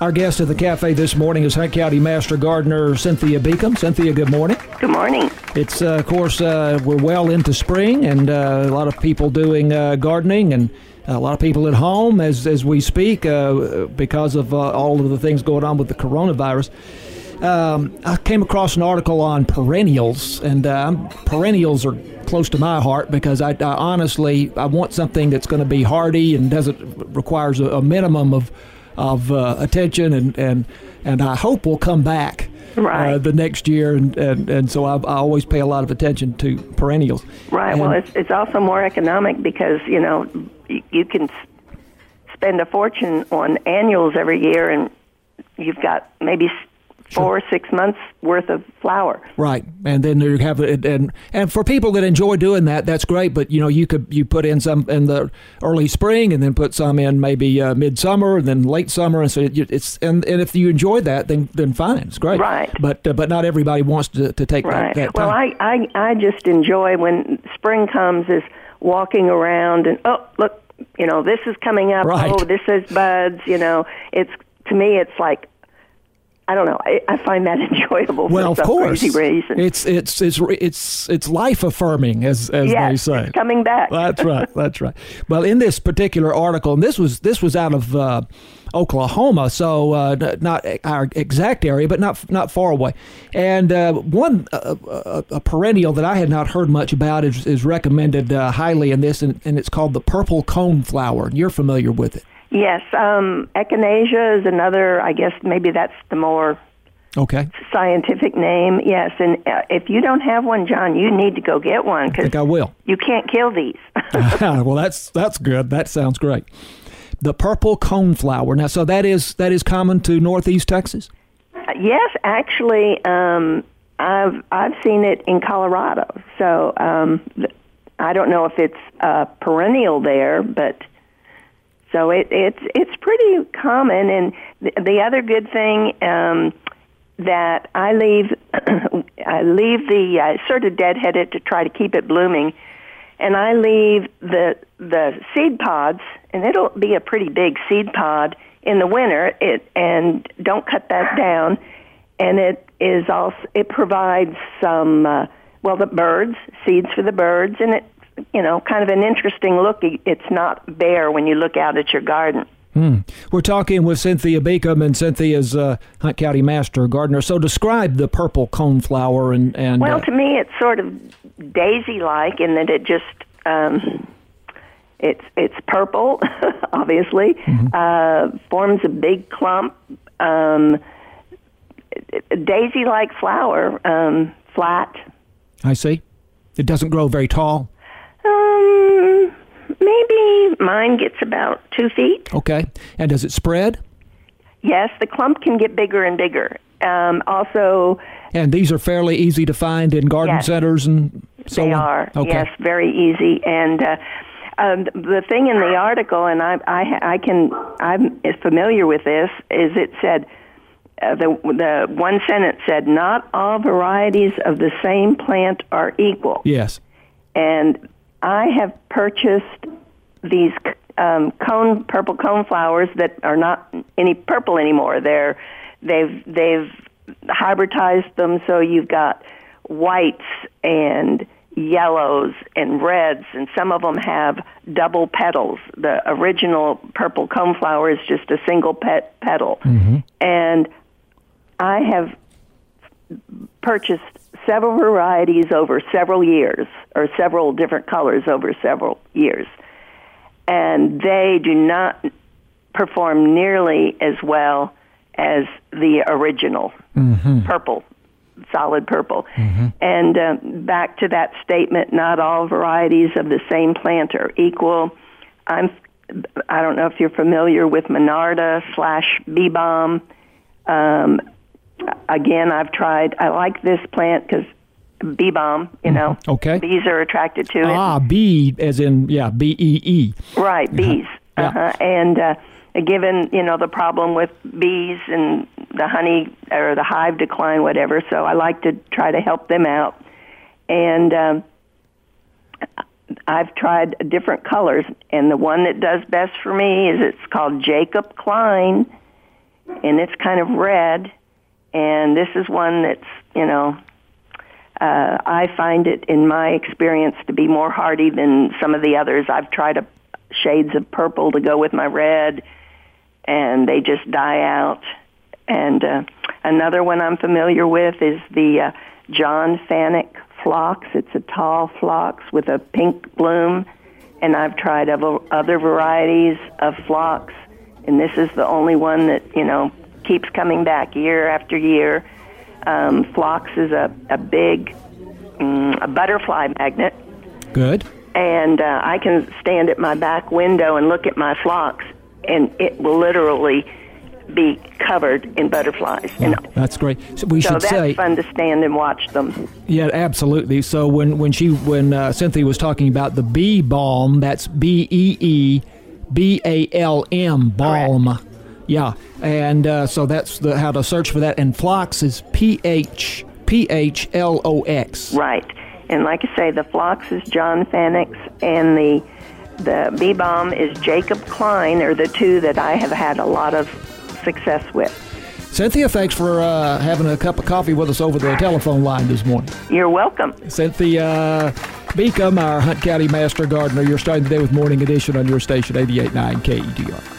Our guest at the cafe this morning is Hunt County Master Gardener Cynthia Beacom. Cynthia, good morning. Good morning. It's, of course, we're well into spring, and a lot of people doing gardening, and a lot of people at home as we speak because of all of the things going on with the coronavirus. I came across an article on perennials, and perennials are close to my heart because I honestly want something that's going to be hardy and requires a minimum of attention, and I hope will come back the next year, and so I always pay a lot of attention to perennials. Right. And, well, it's also more economic because you can spend a fortune on annuals every year, and you've got maybe 4 or 6 months worth of flower. Right, and then you have and for people that enjoy doing that, that's great. But you put in some in the early spring, and then put some in maybe midsummer, and then late summer, and so it's and if you enjoy that, then fine, it's great. Right. But not everybody wants to take that time. Well, I just enjoy when spring comes is walking around and look, this is coming up. Right. Oh, this is buds. It's to me, it's like. I don't know. I find that enjoyable for some crazy reason. It's life affirming, as they say. It's coming back. That's right. That's right. Well, in this particular article, and this was out of Oklahoma, so not our exact area, but not far away. And one a perennial that I had not heard much about is recommended highly in this, and it's called the purple coneflower. You're familiar with it. Yes, echinacea is another, I guess maybe that's the more scientific name. Yes, and if you don't have one, John, you need to go get one. I think I will. You can't kill these. Well, that's good. That sounds great. The purple coneflower. Now, so that is common to Northeast Texas? Yes, actually, I've seen it in Colorado. So I don't know if it's perennial there, but... So it's pretty common, and the other good thing that I leave I sort of deadhead it to try to keep it blooming, and I leave the seed pods, and it'll be a pretty big seed pod in the winter. And don't cut that down, and it provides some the birds, seeds for the birds, and it. Kind of an interesting look. It's not bare when you look out at your garden. We're talking with Cynthia Beacom, and Cynthia's Hunt County Master Gardener. So describe the purple coneflower and well, to me, it's sort of daisy-like in that it just it's purple, obviously, forms a big clump, daisy-like flower, flat. I see. It doesn't grow very tall. Maybe mine gets about 2 feet. Okay. And does it spread? Yes, the clump can get bigger and bigger. Also... And these are fairly easy to find in garden centers and so on? They are, okay. Yes, very easy. And the thing in the article, and I'm familiar with this, is it said... the one sentence said, not all varieties of the same plant are equal. Yes. And I have purchased these purple coneflowers that are not any purple anymore. They've hybridized them, so you've got whites and yellows and reds, and some of them have double petals. The original purple coneflower is just a single petal. Mm-hmm. And I have purchased several varieties over several years, or several different colors over several years. And they do not perform nearly as well as the original purple, solid purple. Mm-hmm. And back to that statement, not all varieties of the same plant are equal. I don't know if you're familiar with Monarda / Bee Balm. Again, I like this plant because bee balm, Okay. Bees are attracted to it. Bee as in, B-E-E. Right, bees. Yeah. And given, the problem with bees and the honey or the hive decline, whatever, so I like to try to help them out. And I've tried different colors, and the one that does best for me it's called Jacob Klein. and it's kind of red. And this is one that's, I find it, in my experience, to be more hardy than some of the others. I've tried shades of purple to go with my red, and they just die out. And another one I'm familiar with is the John Fanick phlox. It's a tall phlox with a pink bloom, and I've tried other varieties of phlox, and this is the only one that, keeps coming back year after year. Phlox is a big a butterfly magnet. Good. And I can stand at my back window and look at my phlox, and it will literally be covered in butterflies. Oh, that's great. So that's fun to stand and watch them. Yeah, absolutely. So when Cynthia was talking about the bee balm, that's BEEBALM, balm. Correct. Yeah, and so that's how to search for that. And phlox is PHLOX. Right. And like I say, the phlox is John Fanick's, and the bee balm is Jacob Klein, are the two that I have had a lot of success with. Cynthia, thanks for having a cup of coffee with us over the telephone line this morning. You're welcome. Cynthia Beacom, our Hunt County Master Gardener. You're starting the day with Morning Edition on your station, 88.9 KEDR.